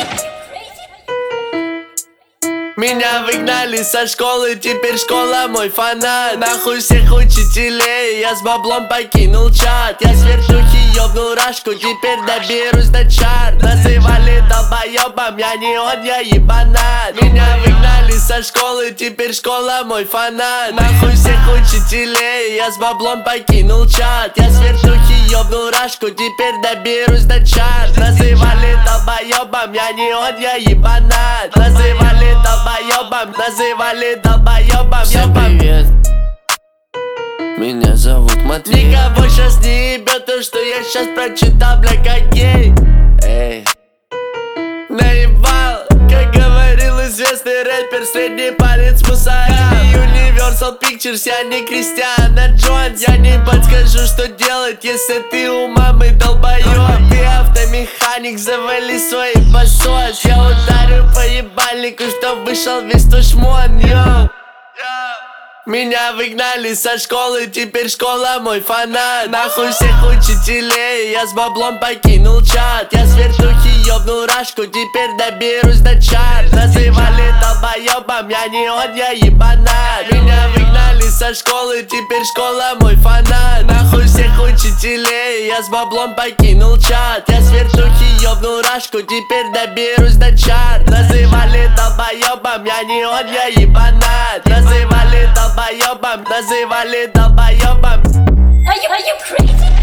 Меня выгнали со школы, теперь школа мой фанат. Нахуй всех учителей, я с баблом покинул чат. Я с вертухи ёбнул рашку, теперь доберусь до чарт. Называли долбоёбом, я не он, я ебанат. Меня выгнали со школы, теперь школа мой фанат. Нахуй всех учителей, я с баблом покинул чат. Я с вертухи ёбнул рашку, теперь доберусь до чарт. Называли долбоёбом, я не он, я ебанат. Называли долбоёбом, Всем привет, меня зовут Матвей. Никого щас не ебет то, что я щас прочитал, бля, как гей. Эй, Наебал, как говорил известный рэпер, средний палец мусора. Universal Pictures, я не Кристиана Джонс. Я не подскажу, что делать, если ты у мамы долбоёб. Ты автомеханик, завали свой посос. Я ударю по ебальнику, чтоб вышел весь тушмон, йоу. Меня выгнали со школы, теперь школа мой фанат. Нахуй всех учителей, я с баблом покинул чат. Я с вертухи ёбнул рашку, теперь доберусь до чарт. Называли долбоёбом, я не он, я ебанат. Меня выгнали со школы, теперь школа мой фанат. Нахуй всех учителей, я с баблом покинул чат. Я с вертухи ёбнул рашку, теперь доберусь до чарт. Называли долбоёбом, я не он, я ебанат. Называли долбоёбом. Are you crazy?